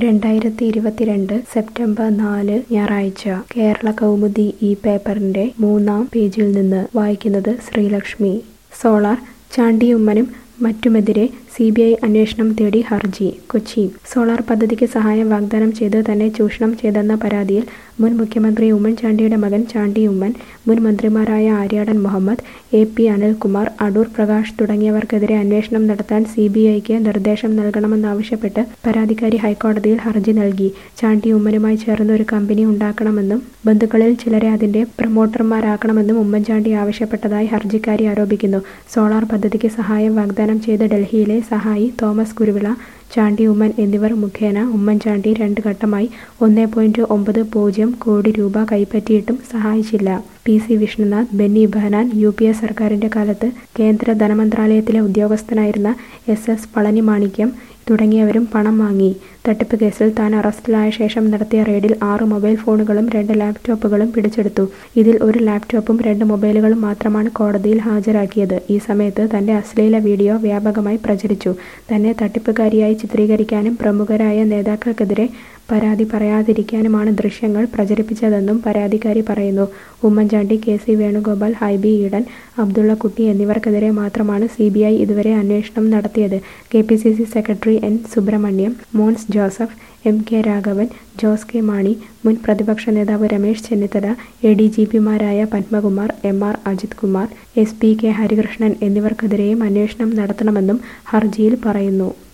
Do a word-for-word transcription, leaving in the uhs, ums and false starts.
രണ്ടായിരത്തി ഇരുപത്തിരണ്ട് സെപ്റ്റംബർ നാല് ഞായറാഴ്ച കേരള കൗമുദി ഈ പേപ്പറിന്റെ മൂന്നാം പേജിൽ നിന്ന് വായിക്കുന്നത് ശ്രീലക്ഷ്മി. സോളാർ ചാണ്ടിയുമ്മനും മറ്റുമെതിരെ സി ബി ഐ അന്വേഷണം തേടി ഹർജി. കൊച്ചി. സോളാർ പദ്ധതിക്ക് സഹായം വാഗ്ദാനം ചെയ്ത് തന്നെ ചൂഷണം ചെയ്തെന്ന പരാതിയിൽ മുൻ മുഖ്യമന്ത്രി ഉമ്മൻചാണ്ടിയുടെ മകൻ ചാണ്ടി ഉമ്മൻ, മുൻ മന്ത്രിമാരായ ആര്യാടൻ മുഹമ്മദ്, എ പി അനിൽകുമാർ, അടൂർ പ്രകാശ് തുടങ്ങിയവർക്കെതിരെ അന്വേഷണം നടത്താൻ സി ബി ഐക്ക് നിർദ്ദേശം നൽകണമെന്നാവശ്യപ്പെട്ട് പരാതിക്കാരി ഹൈക്കോടതിയിൽ ഹർജി നൽകി. ചാണ്ടി ഉമ്മനുമായി ചേർന്ന് ഒരു കമ്പനി ഉണ്ടാക്കണമെന്നും ബന്ധുക്കളിൽ ചിലരെ അതിന്റെ പ്രമോട്ടർമാരാക്കണമെന്നും ഉമ്മൻചാണ്ടി ആവശ്യപ്പെട്ടതായി ഹർജിക്കാരി ആരോപിക്കുന്നു. സോളാർ പദ്ധതിക്ക് സഹായം വാഗ്ദാനം ചെയ്ത് ഡൽഹിയിലെ സഹായി തോമസ് കുരുവിള, ചാണ്ടി ഉമ്മൻ എന്നിവർ മുഖേന ഉമ്മൻചാണ്ടി രണ്ട് ഘട്ടമായി ഒന്നേ പോയിന്റ് ഒമ്പത് പൂജ്യം കോടി രൂപ കൈപ്പറ്റിയിട്ടും സഹായിച്ചില്ല. P C Vishnunath, Benny Behanan, U P A സർക്കാരിന്റെ കാലത്ത് കേന്ദ്ര ധനമന്ത്രാലയത്തിലെ ഉദ്യോഗസ്ഥനായിരുന്ന എസ് എസ് പളനിമാണിക്യം തുടങ്ങിയവരും പണം വാങ്ങി. തട്ടിപ്പ് കേസിൽ താൻ അറസ്റ്റിലായ ശേഷം നടത്തിയ റെയ്ഡിൽ ആറ് മൊബൈൽ ഫോണുകളും രണ്ട് ലാപ്ടോപ്പുകളും പിടിച്ചെടുത്തു. ഇതിൽ ഒരു ലാപ്ടോപ്പും രണ്ട് മൊബൈലുകളും മാത്രമാണ് കോടതിയിൽ ഹാജരാക്കിയത്. ഈ സമയത്ത് തന്റെ അശ്ലീല വീഡിയോ വ്യാപകമായി പ്രചരിച്ചു. തന്നെ തട്ടിപ്പുകാരിയായി ചിത്രീകരിക്കാനും പ്രമുഖരായ നേതാക്കൾക്കെതിരെ പരാതി പറയാതിരിക്കാനുമാണ് ദൃശ്യങ്ങൾ പ്രചരിപ്പിച്ചതെന്നും പരാതിക്കാരി പറയുന്നു. ഉമ്മൻചാണ്ടി, കെ സി വേണുഗോപാൽ, ഹൈബി ഈഡൻ, അബ്ദുള്ളക്കുട്ടി എന്നിവർക്കെതിരെ മാത്രമാണ് സി ബി ഐ ഇതുവരെ അന്വേഷണം നടത്തിയത്. K P C C secretary N Subrahmanyam, Mons Joseph, M K Raghavan, Jose K Mani, മുൻ പ്രതിപക്ഷ നേതാവ് Ramesh Chennithala, A D G പിമാരായ Padmakumar, M R Ajith Kumar, S P K Harikrishnan എന്നിവർക്കെതിരെയും അന്വേഷണം നടത്തണമെന്നും ഹർജിയിൽ പറയുന്നു.